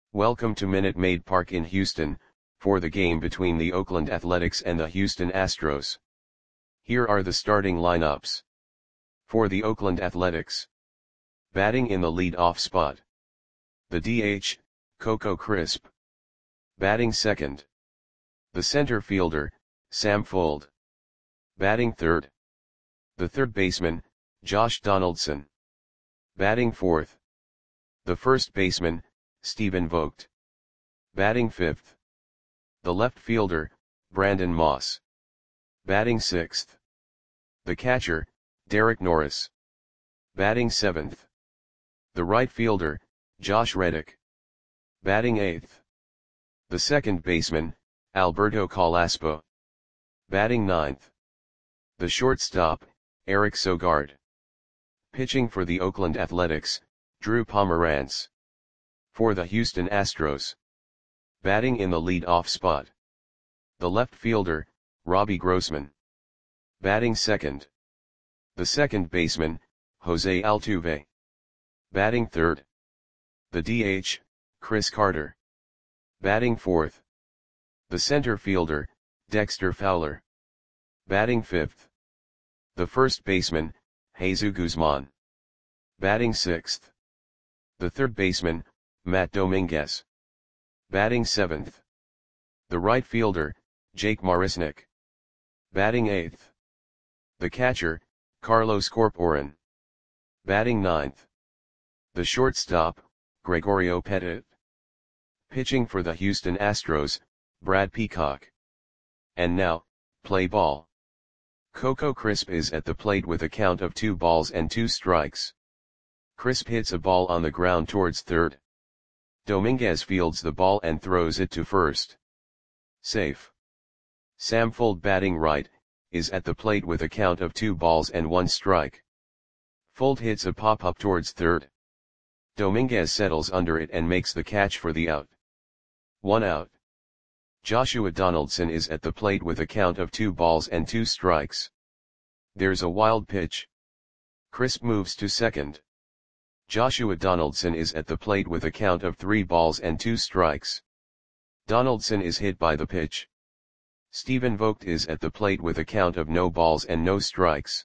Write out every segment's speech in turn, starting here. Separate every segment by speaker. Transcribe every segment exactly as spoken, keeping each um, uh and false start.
Speaker 1: Welcome to Minute Maid Park in Houston, for the game between the Oakland Athletics and the Houston Astros. Here are the starting lineups. For the Oakland Athletics. Batting in the lead-off spot. The D H, Coco Crisp. Batting second. The center fielder, Sam Fuld. Batting third. The third baseman, Josh Donaldson. Batting fourth. The first baseman, Stephen Vogt. Batting fifth. The left fielder, Brandon Moss. Batting sixth. The catcher, Derek Norris. Batting seventh. The right fielder, Josh Reddick. Batting eighth. The second baseman, Alberto Carrasco. Batting ninth. The shortstop, Eric Sogard. Pitching for the Oakland Athletics, Drew Pomeranz. For the Houston Astros. Batting in the lead-off spot. The left fielder, Robbie Grossman. Batting second. The second baseman, Jose Altuve. Batting third. The D H, Chris Carter. Batting fourth. The center fielder, Dexter Fowler. Batting fifth. The first baseman, Jesus Guzman. Batting sixth. The third baseman, Matt Dominguez. Batting seventh. The right fielder, Jake Marisnick. Batting eighth. The catcher, Carlos Corporan. Batting ninth. The shortstop, Gregorio Petit. Pitching for the Houston Astros, Brad Peacock. And now, play ball. Coco Crisp is at the plate with a count of two balls and two strikes. Crisp hits a ball on the ground towards third. Dominguez fields the ball and throws it to first. Safe. Sam Fuld, batting right, is at the plate with a count of two balls and one strike. Fuld hits a pop-up towards third. Dominguez settles under it and makes the catch for the out. One out. Joshua Donaldson is at the plate with a count of two balls and two strikes. There's a wild pitch. Crisp moves to second. Joshua Donaldson is at the plate with a count of three balls and two strikes. Donaldson is hit by the pitch. Stephen Vogt is at the plate with a count of no balls and no strikes.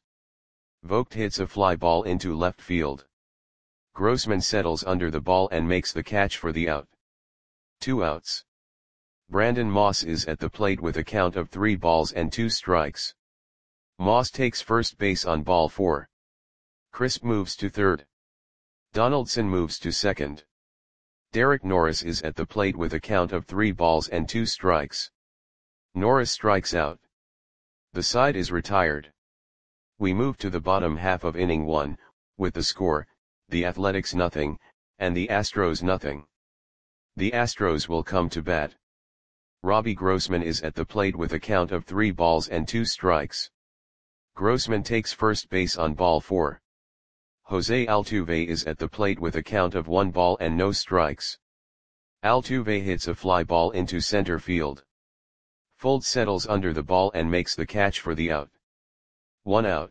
Speaker 1: Vogt hits a fly ball into left field. Grossman settles under the ball and makes the catch for the out. Two outs. Brandon Moss is at the plate with a count of three balls and two strikes. Moss takes first base on ball four. Crisp moves to third. Donaldson moves to second. Derek Norris is at the plate with a count of three balls and two strikes. Norris strikes out. The side is retired. We move to the bottom half of inning one, with the score, the Athletics nothing, and the Astros nothing. The Astros will come to bat. Robbie Grossman is at the plate with a count of three balls and two strikes. Grossman takes first base on ball four. Jose Altuve is at the plate with a count of one ball and no strikes. Altuve hits a fly ball into center field. Fuld settles under the ball and makes the catch for the out. One out.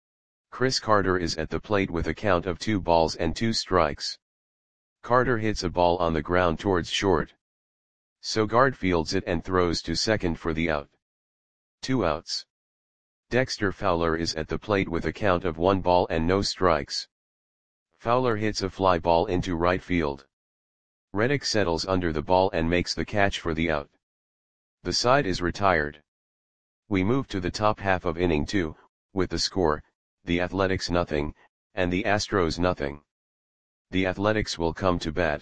Speaker 1: Chris Carter is at the plate with a count of two balls and two strikes. Carter hits a ball on the ground towards short. Sogard fields it and throws to second for the out. Two outs. Dexter Fowler is at the plate with a count of one ball and no strikes. Fowler hits a fly ball into right field. Reddick settles under the ball and makes the catch for the out. The side is retired. We move to the top half of inning two, with the score, the Athletics nothing, and the Astros nothing. The Athletics will come to bat.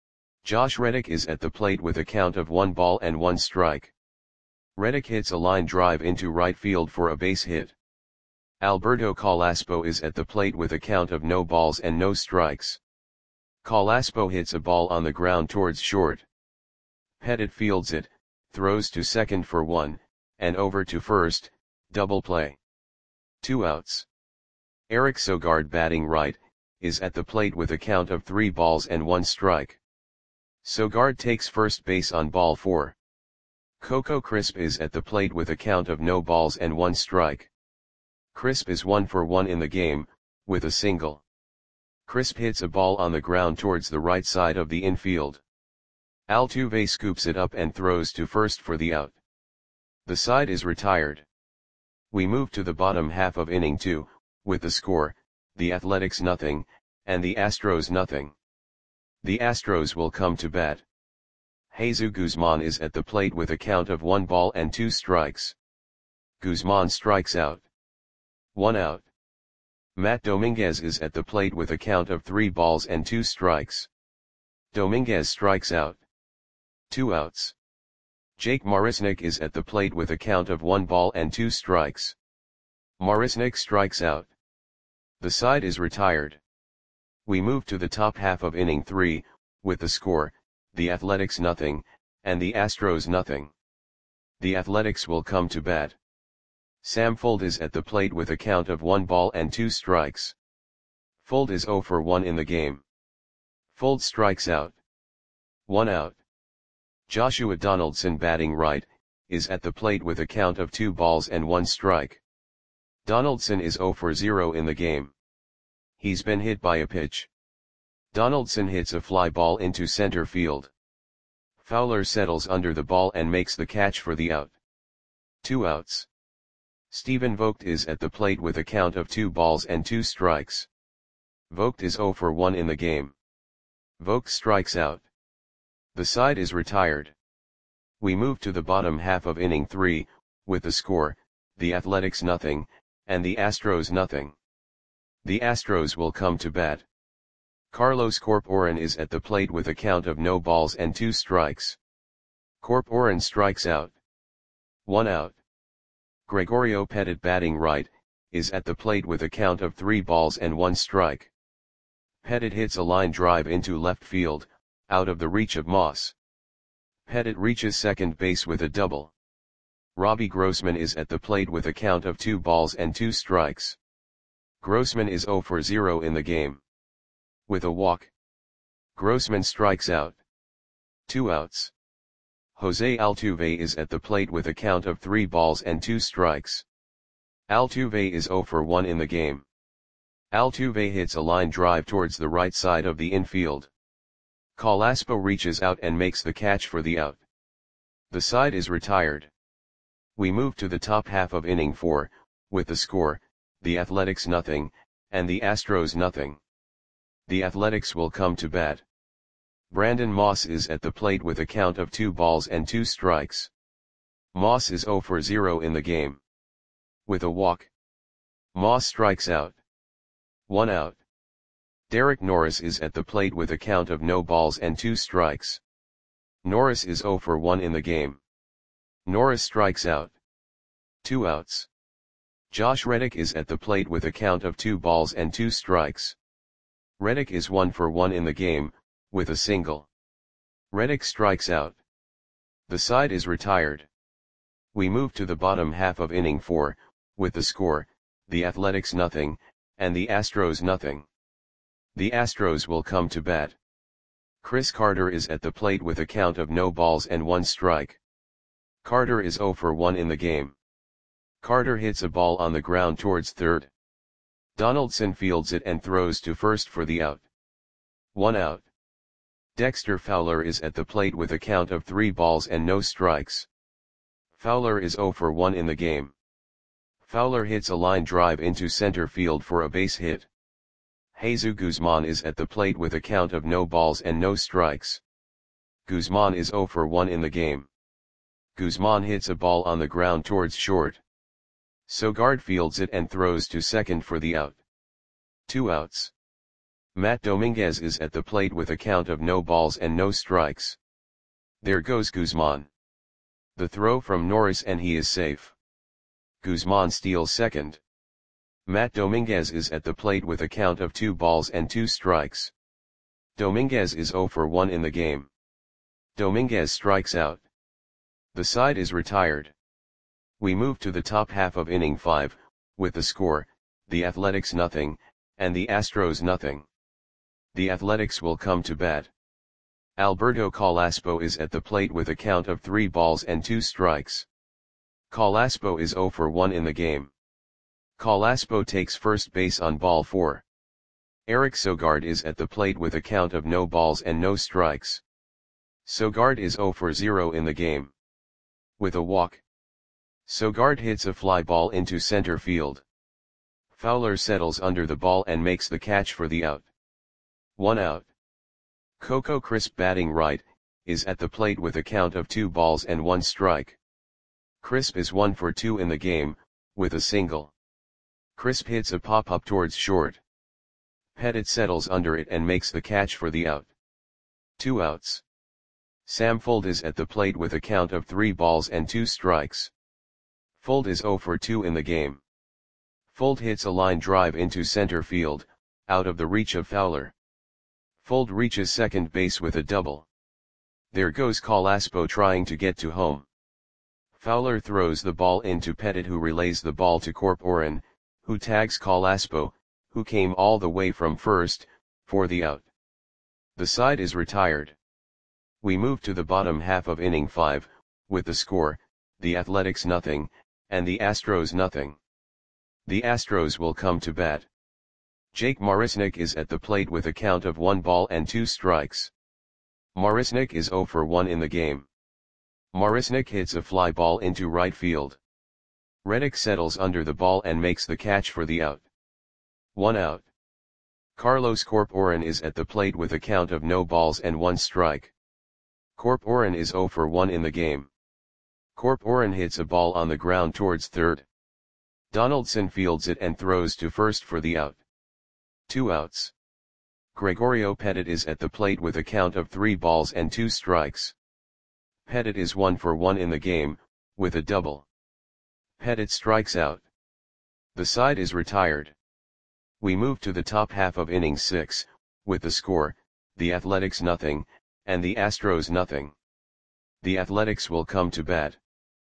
Speaker 1: Josh Reddick is at the plate with a count of one ball and one strike. Reddick hits a line drive into right field for a base hit. Alberto Carrasco is at the plate with a count of no balls and no strikes. Carrasco hits a ball on the ground towards short. Petit fields it, throws to second for one, and over to first, double play. Two outs. Eric Sogard, batting right, is at the plate with a count of three balls and one strike. Sogard takes first base on ball four. Coco Crisp is at the plate with a count of no balls and one strike. Crisp is one for one in the game, with a single. Crisp hits a ball on the ground towards the right side of the infield. Altuve scoops it up and throws to first for the out. The side is retired. We move to the bottom half of inning two, with the score, the Athletics nothing, and the Astros nothing. The Astros will come to bat. Jesus Guzman is at the plate with a count of one ball and two strikes. Guzman strikes out. One out. Matt Dominguez is at the plate with a count of three balls and two strikes. Dominguez strikes out. Two outs. Jake Marisnick is at the plate with a count of one ball and two strikes. Marisnick strikes out. The side is retired. We move to the top half of inning three, with the score, the Athletics nothing, and the Astros nothing. The Athletics will come to bat. Sam Fuld is at the plate with a count of one ball and two strikes. Fuld is zero for one in the game. Fuld strikes out. One out. Joshua Donaldson, batting right, is at the plate with a count of two balls and one strike. Donaldson is zero for zero in the game. He's been hit by a pitch. Donaldson hits a fly ball into center field. Fowler settles under the ball and makes the catch for the out. Two outs. Stephen Vogt is at the plate with a count of two balls and two strikes. Vogt is zero for one in the game. Vogt strikes out. The side is retired. We move to the bottom half of inning three, with the score, the Athletics nothing, and the Astros nothing. The Astros will come to bat. Carlos Corporan is at the plate with a count of no balls and two strikes. Corporan strikes out. One out. Gregorio Petit, batting right, is at the plate with a count of three balls and one strike. Petit hits a line drive into left field, out of the reach of Moss. Petit reaches second base with a double. Robbie Grossman is at the plate with a count of two balls and two strikes. Grossman is zero for zero in the game. With a walk, Grossman strikes out. Two outs. Jose Altuve is at the plate with a count of three balls and two strikes. Altuve is zero for one in the game. Altuve hits a line drive towards the right side of the infield. Carrasco reaches out and makes the catch for the out. The side is retired. We move to the top half of inning four, with the score, the Athletics nothing, and the Astros nothing. The Athletics will come to bat. Brandon Moss is at the plate with a count of two balls and two strikes. Moss is zero for zero in the game. With a walk, Moss strikes out. One out. Derek Norris is at the plate with a count of no balls and two strikes. Norris is zero for one in the game. Norris strikes out. Two outs. Josh Reddick is at the plate with a count of two balls and two strikes. Reddick is one for one in the game, with a single. Reddick strikes out. The side is retired. We move to the bottom half of inning four, with the score, the Athletics nothing, and the Astros nothing. The Astros will come to bat. Chris Carter is at the plate with a count of no balls and one strike. Carter is zero for one in the game. Carter hits a ball on the ground towards third. Donaldson fields it and throws to first for the out. One out. Dexter Fowler is at the plate with a count of three balls and no strikes. Fowler is zero for one in the game. Fowler hits a line drive into center field for a base hit. Jesus Guzman is at the plate with a count of no balls and no strikes. Guzman is zero for one in the game. Guzman hits a ball on the ground towards short. Sogard fields it and throws to second for the out. Two outs. Matt Dominguez is at the plate with a count of no balls and no strikes. There goes Guzman. The throw from Norris and he is safe. Guzman steals second. Matt Dominguez is at the plate with a count of two balls and two strikes. Dominguez is zero for one in the game. Dominguez strikes out. The side is retired. We move to the top half of inning five, with the score, the Athletics nothing, and the Astros nothing. The Athletics will come to bat. Alberto Carrasco is at the plate with a count of three balls and two strikes. Carrasco is zero for one in the game. Carrasco takes first base on ball four. Eric Sogard is at the plate with a count of no balls and no strikes. Sogard is zero for zero in the game. With a walk, Sogard hits a fly ball into center field. Fowler settles under the ball and makes the catch for the out. One out. Coco Crisp, batting right, is at the plate with a count of two balls and one strike. Crisp is one for two in the game, with a single. Crisp hits a pop-up towards short. Pettit settles under it and makes the catch for the out. Two outs. Sam Fuld is at the plate with a count of three balls and two strikes. Fuld is zero for two in the game. Fuld hits a line drive into center field, out of the reach of Fowler. Fuld reaches second base with a double. There goes Colaspo trying to get to home. Fowler throws the ball into Pettit, who relays the ball to Corporan, who tags Colaspo, who came all the way from first, for the out. The side is retired. We move to the bottom half of inning five, with the score, the Athletics nothing, and the Astros nothing. The Astros will come to bat. Jake Marisnick is at the plate with a count of one ball and two strikes. Marisnick is zero for one in the game. Marisnick hits a fly ball into right field. Reddick settles under the ball and makes the catch for the out. One out. Carlos Corporan is at the plate with a count of no balls and one strike. Corporan is zero for one in the game. Corporan hits a ball on the ground towards third. Donaldson fields it and throws to first for the out. Two outs. Gregorio Pettit is at the plate with a count of three balls and two strikes. Pettit is one for one in the game, with a double. Pettit strikes out. The side is retired. We move to the top half of inning six, with the score, the Athletics nothing, and the Astros nothing. The Athletics will come to bat.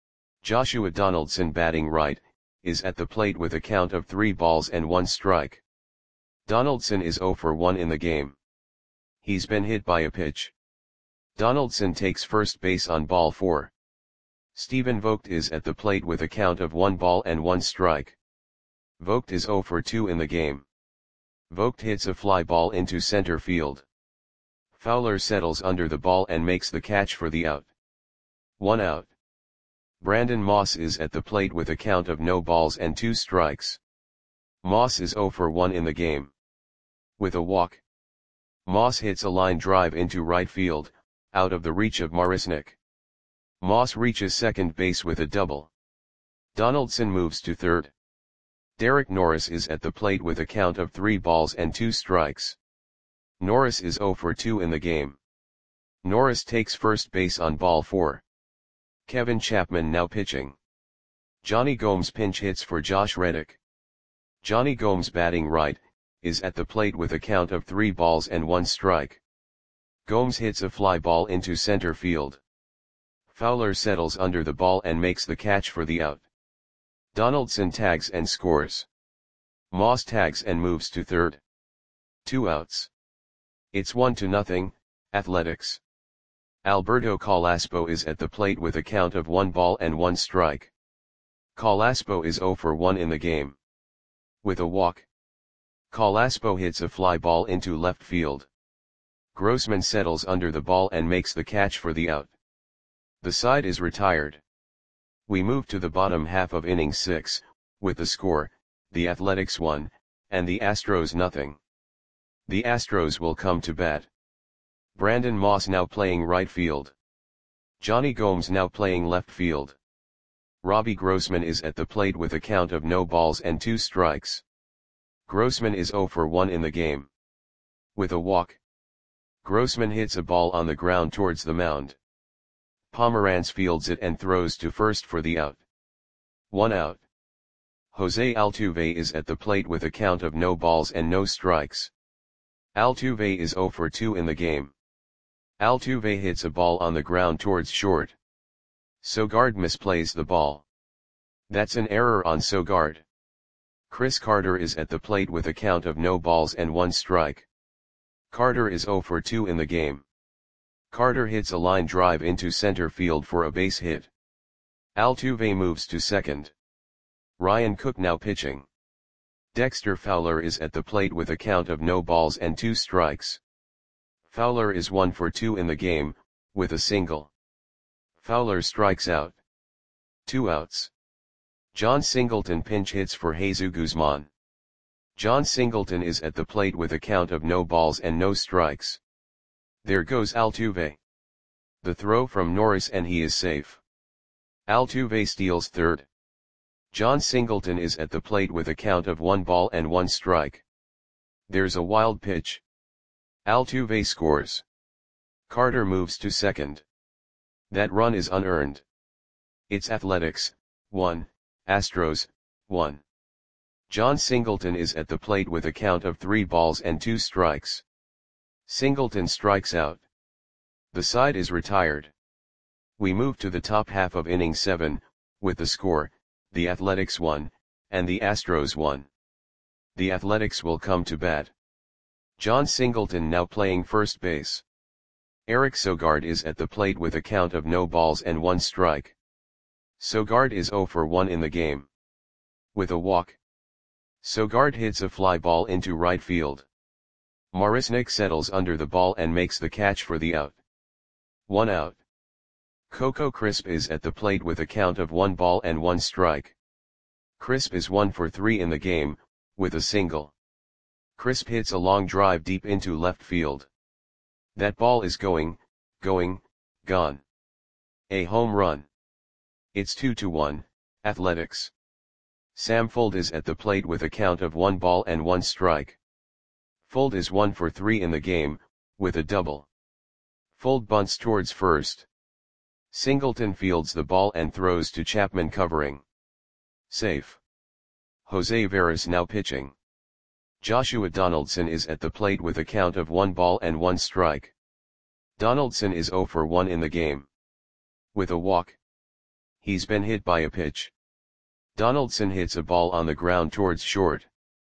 Speaker 1: Joshua Donaldson, batting right, is at the plate with a count of three balls and one strike. Donaldson is zero for one in the game. He's been hit by a pitch. Donaldson takes first base on ball four. Stephen Vogt is at the plate with a count of one ball and one strike. Vogt is zero for two in the game. Vogt hits a fly ball into center field. Fowler settles under the ball and makes the catch for the out. One out. Brandon Moss is at the plate with a count of no balls and two strikes. Moss is zero for one in the game. With a walk, Moss hits a line drive into right field, out of the reach of Marisnick. Moss reaches second base with a double. Donaldson moves to third. Derek Norris is at the plate with a count of three balls and two strikes. Norris is zero for two in the game. Norris takes first base on ball four. Kevin Chapman now pitching. Johnny Gomes pinch hits for Josh Reddick. Johnny Gomes, batting right, is at the plate with a count of three balls and one strike. Gomes hits a fly ball into center field. Fowler settles under the ball and makes the catch for the out. Donaldson tags and scores. Moss tags and moves to third. Two outs. It's one to nothing, Athletics. Alberto Colaspo is at the plate with a count of one ball and one strike. Colaspo is zero for one in the game. With a walk, Colaspo hits a fly ball into left field. Grossman settles under the ball and makes the catch for the out. The side is retired. We move to the bottom half of inning six, with the score, the Athletics one, and the Astros nothing. The Astros will come to bat. Brandon Moss now playing right field. Johnny Gomes now playing left field. Robbie Grossman is at the plate with a count of no balls and two strikes. Grossman is zero for one in the game. With a walk, Grossman hits a ball on the ground towards the mound. Pomeranz fields it and throws to first for the out. One out. Jose Altuve is at the plate with a count of no balls and no strikes. Altuve is zero for two in the game. Altuve hits a ball on the ground towards short. Sogard misplays the ball. That's an error on Sogard. Chris Carter is at the plate with a count of no balls and one strike. Carter is zero for two in the game. Carter hits a line drive into center field for a base hit. Altuve moves to second. Ryan Cook now pitching. Dexter Fowler is at the plate with a count of no balls and two strikes. Fowler is one for two in the game, with a single. Fowler strikes out. Two outs. John Singleton pinch hits for Jesus Guzman. John Singleton is at the plate with a count of no balls and no strikes. There goes Altuve. The throw from Norris and he is safe. Altuve steals third. John Singleton is at the plate with a count of one ball and one strike. There's a wild pitch. Altuve scores. Carter moves to second. That run is unearned. It's Athletics, one, Astros, one. John Singleton is at the plate with a count of three balls and two strikes. Singleton strikes out. The side is retired. We move to the top half of inning seven, with the score, the Athletics one, and the Astros one. The Athletics will come to bat. John Singleton now playing first base. Eric Sogard is at the plate with a count of no balls and one strike. Sogard is oh for one in the game. With a walk. Sogard hits a fly ball into right field. Marisnick settles under the ball and makes the catch for the out. One out. Coco Crisp is at the plate with a count of one ball and one strike. Crisp is one for three in the game, with a single. Crisp hits a long drive deep into left field. That ball is going, going, gone. A home run. It's two to one, Athletics. Sam Fuld is at the plate with a count of one ball and one strike. Fuld is one for three in the game, with a double. Fuld bunts towards first. Singleton fields the ball and throws to Chapman covering. Safe. Jose Veras now pitching. Joshua Donaldson is at the plate with a count of one ball and one strike. Donaldson is oh for one in the game. With a walk. He's been hit by a pitch. Donaldson hits a ball on the ground towards short.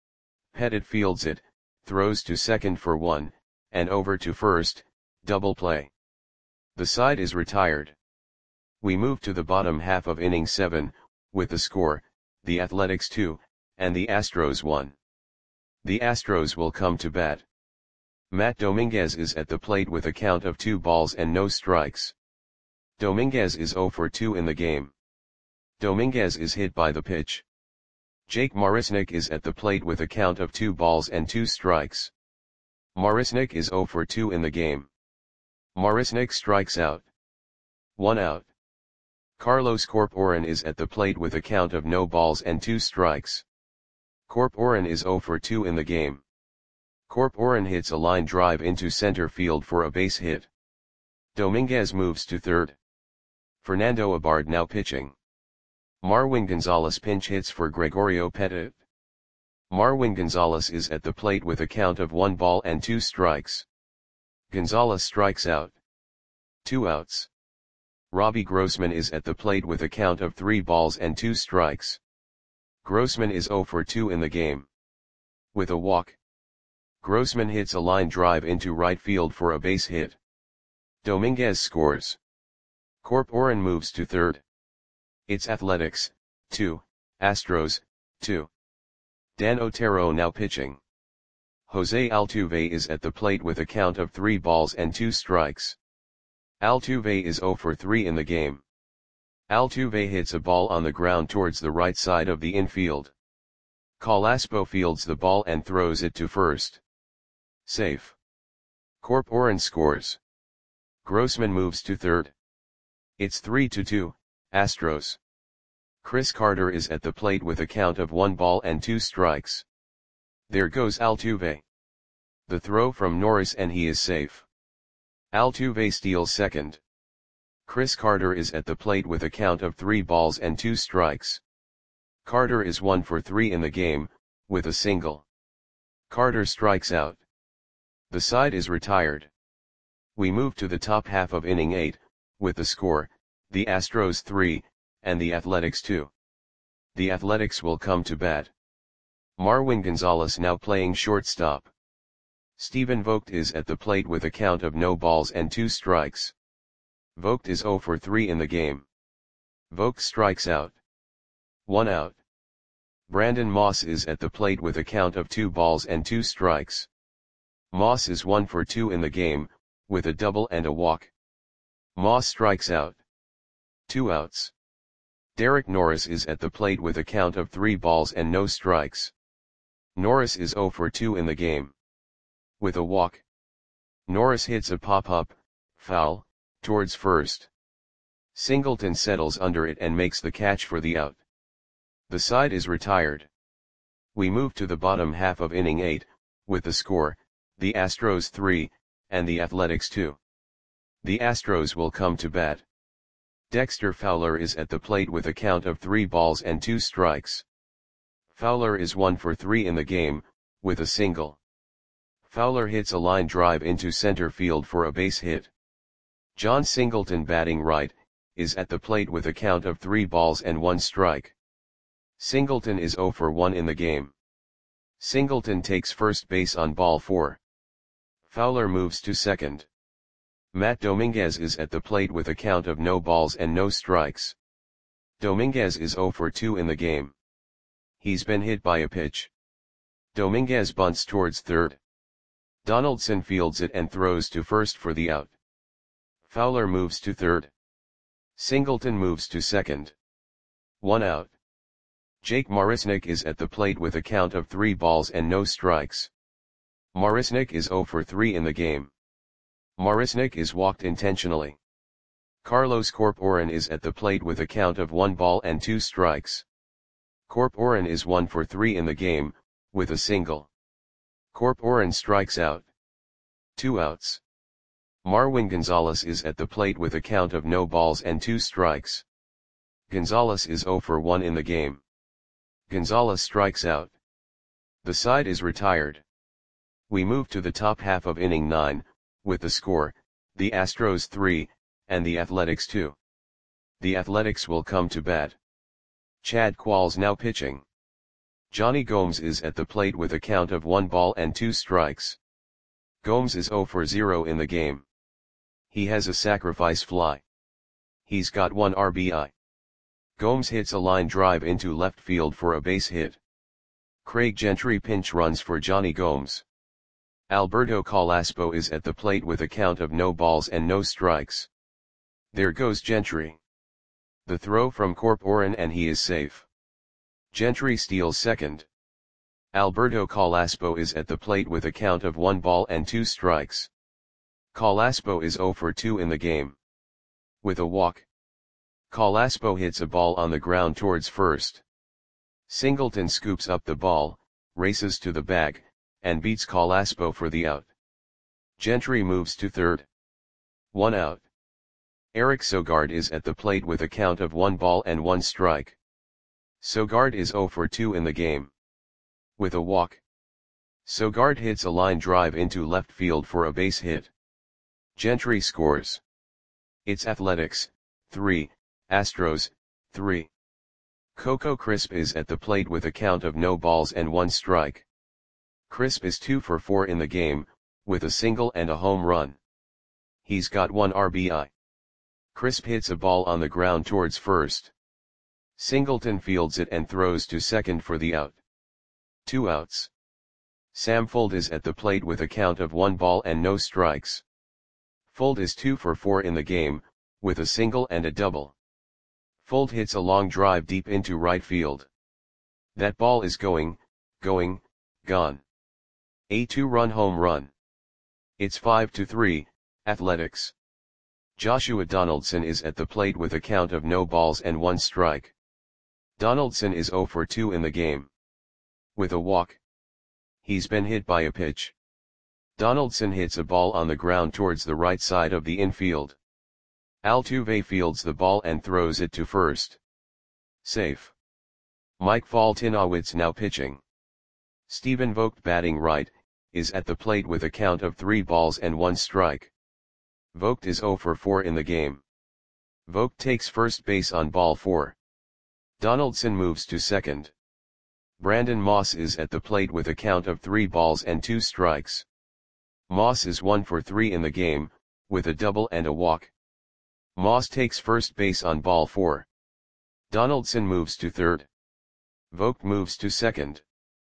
Speaker 1: Pettit fields it, throws to second for one, and over to first, double play. The side is retired. We move to the bottom half of inning seven, with the score, the Athletics two, and the Astros one. The Astros will come to bat. Matt Dominguez is at the plate with a count of two balls and no strikes. Dominguez is oh for two in the game. Dominguez is hit by the pitch. Jake Marisnick is at the plate with a count of two balls and two strikes. Marisnick is oh for two in the game. Marisnick strikes out. One out. Carlos Corporan is at the plate with a count of no balls and two strikes. Corporan is oh for two in the game. Corporan hits a line drive into center field for a base hit. Dominguez moves to third. Fernando Abad now pitching. Marwin Gonzalez pinch hits for Gregorio Pettit. Marwin Gonzalez is at the plate with a count of one ball and two strikes. Gonzalez strikes out. Two outs. Robbie Grossman is at the plate with a count of three balls and two strikes. Grossman is oh for two in the game. With a walk. Grossman hits a line drive into right field for a base hit. Dominguez scores. Corporan moves to third. It's Athletics, two, Astros, two. Dan Otero now pitching. Jose Altuve is at the plate with a count of three balls and two strikes. Altuve is oh for three in the game. Altuve hits a ball on the ground towards the right side of the infield. Calaspo fields the ball and throws it to first. Safe. Corporan scores. Grossman moves to third. It's three to two, Astros. Chris Carter is at the plate with a count of one ball and two strikes. There goes Altuve. The throw from Norris and he is safe. Altuve steals second. Chris Carter is at the plate with a count of three balls and two strikes. Carter is one for three in the game, with a single. Carter strikes out. The side is retired. We move to the top half of inning eight, with the score, the Astros three, and the Athletics two. The Athletics will come to bat. Marwin Gonzalez now playing shortstop. Stephen Vogt is at the plate with a count of no balls and two strikes. Vogt is oh for three in the game. Vogt strikes out. One out. Brandon Moss is at the plate with a count of two balls and two strikes. Moss is one for two in the game, with a double and a walk. Moss strikes out. Two outs. Derek Norris is at the plate with a count of three balls and no strikes. Norris is oh for two in the game. With a walk. Norris hits a pop-up, foul, towards first. Singleton settles under it and makes the catch for the out. The side is retired. We move to the bottom half of inning eight, with the score, the Astros three, and the Athletics two. The Astros will come to bat. Dexter Fowler is at the plate with a count of three balls and two strikes. Fowler is one for three in the game, with a single. Fowler hits a line drive into center field for a base hit. John Singleton, batting right, is at the plate with a count of three balls and one strike. Singleton is oh for one in the game. Singleton takes first base on ball four. Fowler moves to second. Matt Dominguez is at the plate with a count of no balls and no strikes. Dominguez is oh for two in the game. He's been hit by a pitch. Dominguez bunts towards third. Donaldson fields it and throws to first for the out. Fowler moves to third. Singleton moves to second. One out. Jake Marisnick is at the plate with a count of three balls and no strikes. Marisnick is oh for three in the game. Marisnick is walked intentionally. Carlos Corporan is at the plate with a count of one ball and two strikes. Corporan is one for three in the game, with a single. Corporan strikes out. Two outs. Marwin Gonzalez is at the plate with a count of no balls and two strikes. Gonzalez is oh for one in the game. Gonzalez strikes out. The side is retired. We move to the top half of inning nine, with the score, the Astros three, and the Athletics two. The Athletics will come to bat. Chad Qualls now pitching. Johnny Gomes is at the plate with a count of one ball and two strikes. Gomes is oh for zero in the game. He has a sacrifice fly. He's got one R B I. Gomes hits a line drive into left field for a base hit. Craig Gentry pinch runs for Johnny Gomes. Alberto Calaspo is at the plate with a count of no balls and no strikes. There goes Gentry. The throw from Corporan and he is safe. Gentry steals second. Alberto Calaspo is at the plate with a count of one ball and two strikes. Calaspo is oh for two in the game. With a walk. Calaspo hits a ball on the ground towards first. Singleton scoops up the ball, races to the bag, and beats Calaspo for the out. Gentry moves to third. One out. Eric Sogard is at the plate with a count of one ball and one strike. Sogard is oh for two in the game. With a walk. Sogard hits a line drive into left field for a base hit. Gentry scores. It's Athletics, three, Astros, three. Coco Crisp is at the plate with a count of no balls and one strike. Crisp is two for four in the game, with a single and a home run. He's got one R B I. Crisp hits a ball on the ground towards first. Singleton fields it and throws to second for the out. Two outs. Sam Fuld is at the plate with a count of one ball and no strikes. Fuld is two for four in the game, with a single and a double. Fuld hits a long drive deep into right field. That ball is going, going, gone. A two-run home run. It's five to three, Athletics. Joshua Donaldson is at the plate with a count of no balls and one strike. Donaldson is oh for two in the game. With a walk. He's been hit by a pitch. Donaldson hits a ball on the ground towards the right side of the infield. Altuve fields the ball and throws it to first. Safe. Mike Foltynewicz now pitching. Stephen Vogt, batting right, is at the plate with a count of three balls and one strike. Vogt is oh for four in the game. Vogt takes first base on ball four. Donaldson moves to second. Brandon Moss is at the plate with a count of three balls and two strikes. Moss is one for three in the game, with a double and a walk. Moss takes first base on ball four. Donaldson moves to third. Vogt moves to second.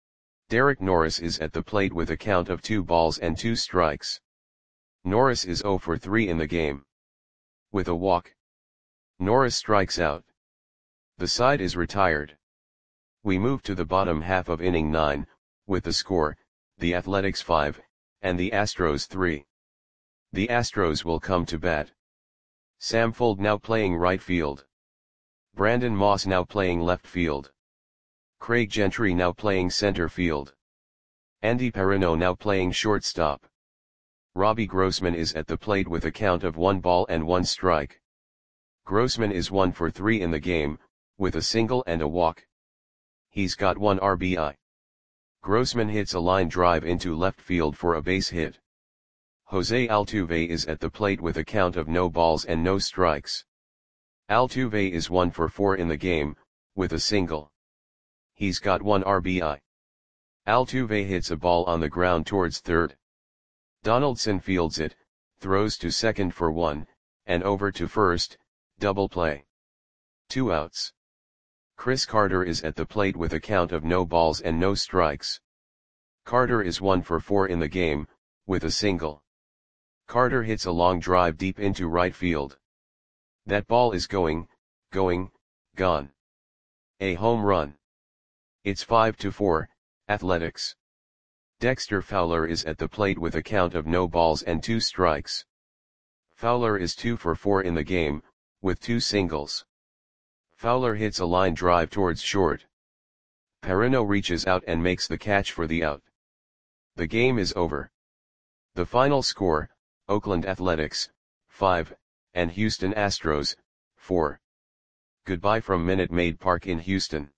Speaker 1: Derek Norris is at the plate with a count of two balls and two strikes. Norris is oh for three in the game. with a walk. Norris strikes out. The side is retired. We move to the bottom half of inning nine, with the score, the Athletics five, and the Astros three. The Astros will come to bat. Sam Fuld now playing right field. Brandon Moss now playing left field. Craig Gentry now playing center field. Andy Perino now playing shortstop. Robbie Grossman is at the plate with a count of one ball and one strike. Grossman is one for three in the game, with a single and a walk. He's got one R B I. Grossman hits a line drive into left field for a base hit. Jose Altuve is at the plate with a count of no balls and no strikes. Altuve is one for four in the game, with a single. He's got one R B I. Altuve hits a ball on the ground towards third. Donaldson fields it, throws to second for one, and over to first, double play. Two outs. Chris Carter is at the plate with a count of no balls and no strikes. Carter is one for four in the game, with a single. Carter hits a long drive deep into right field. That ball is going, going, gone. A home run. It's five to four, Athletics. Dexter Fowler is at the plate with a count of no balls and two strikes. Fowler is two for four in the game, with two singles. Fowler hits a line drive towards short. Perino reaches out and makes the catch for the out. The game is over. The final score, Oakland Athletics, five, and Houston Astros, four. Goodbye from Minute Maid Park in Houston.